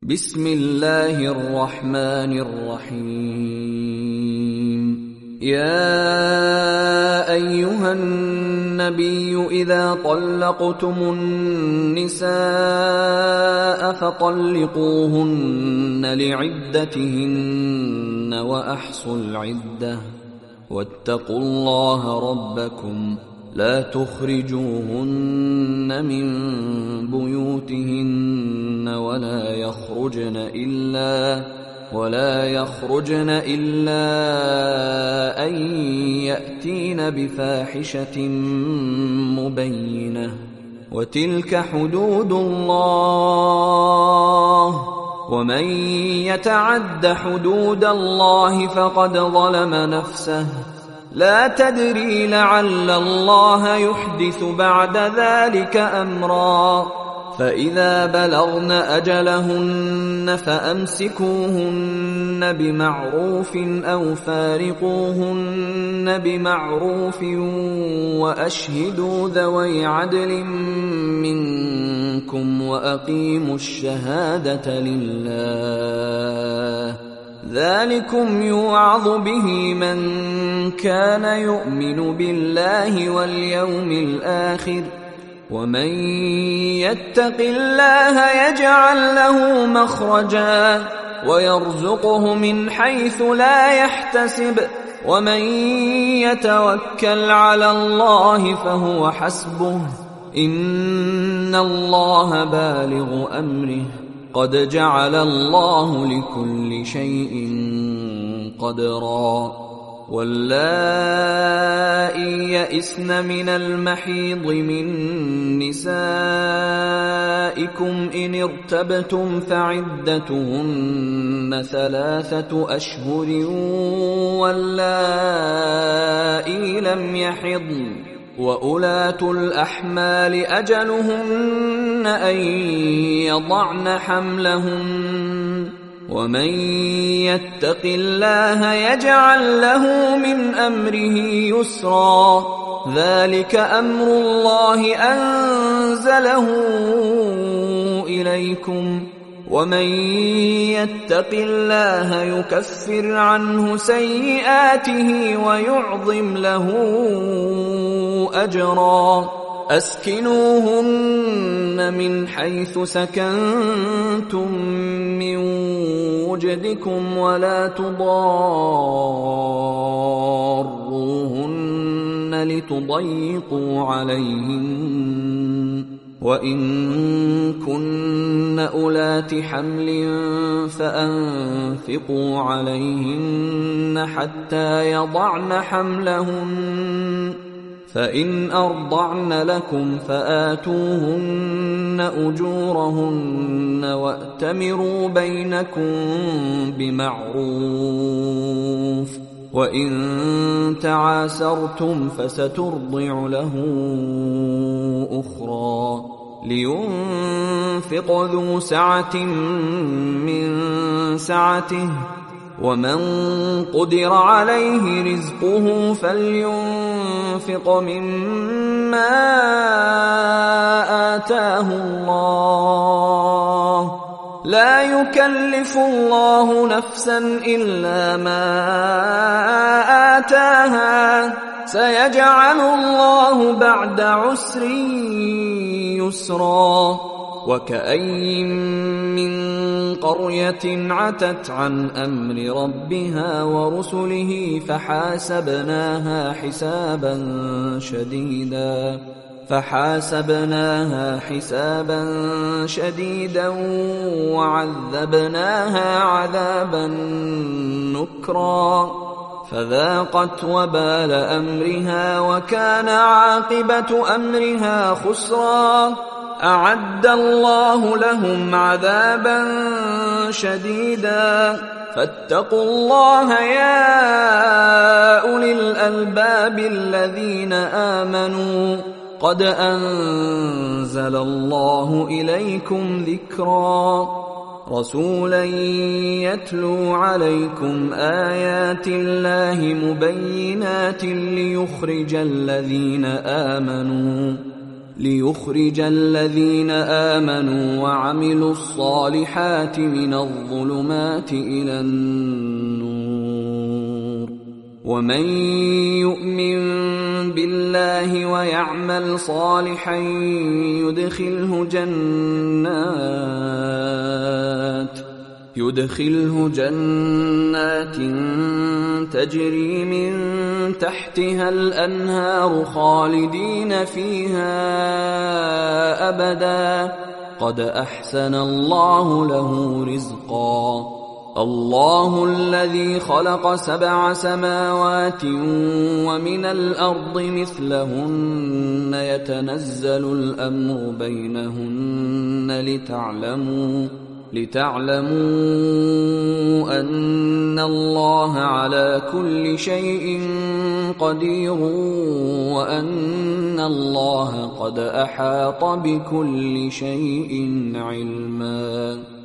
بسم الله الرحمن الرحيم. يا أيها النبي إذا طلقتم النساء فطلقوهن لعدتهن وأحصوا العدة واتقوا الله ربكم لا تخرجوهن من بيوتهن ولا يخرجن إلا أن يأتين بفاحشة مبينة وتلك حدود الله ومن يتعد حدود الله فقد ظلم نفسه لا تدري لعل الله يحدث بعد ذلك أمرا فإذا بلغن أجلهن فأمسكوهن بمعروف أو فارقوهن بمعروف وأشهدوا ذوي عدل منكم وأقيموا الشهادة لله ذلكم يوعظ به من كان يؤمن بالله واليوم الآخر ومن يتق الله يجعل له مخرجا ويرزقه من حيث لا يحتسب ومن يتوكل على الله فهو حسبه إن الله بالغ أمره قد جعل الله لكل شيء قدرا واللائي يئسن من المحيض من نسائكم إن ارتبتم فعدتهن 3 أشهر واللائي لم يحضن وأولاة الأحمال أجلهن أن يضعن حملهن ومن يتق الله يجعل له من أمره يسرا ذلك أمر الله أنزله إليكم ومن يتق الله يكفر عنه سيئاته ويعظم له أجرا أسكنوهن من حيث سكنتم من وجدكم ولا تضاروهن لتضيقوا عليهن وإن كن أولات حمل فأنفقوا عليهن حتى يضعن حملهن فإن أرضعن لكم فآتوهن أجورهن وأتمروا بينكم بمعروف وإن تعاسرتم فسترضع له أخرى لينفق ذو سعة من سعته ومن قدر عليه رزقه فلينفق مما آتاه الله لا يكلف الله نفسا إلا ما آتاها سيجعل الله بعد عسر يسرا وكأي من قرية عتت عن أمر ربها ورسله فحاسبناها حسابا شديدا وعذبناها عذابا نكرا فذاقت وبال أمرها وكان عاقبة أمرها خسرا أعد الله لهم عذابا شديدا فاتقوا الله يا أولي الألباب الذين آمنوا قد أنزل الله إليكم ذكرا رسولا يتلو عليكم آيات الله مبينات ليخرج الذين آمنوا ليخرج الذين آمنوا وعملوا الصالحات من الظلمات إلى النور. ومن يؤمن بالله ويعمل صالحا يدخله جنات تجري من تحتها الأنهار خالدين فيها أبدا قد أحسن الله له رزقا. الله الذي خلق 7 سماوات ومن الأرض مثلهن يتنزل الأمر بينهن لتعلموا أن الله على كل شيء قدير وأن الله قد أحاط بكل شيء علما.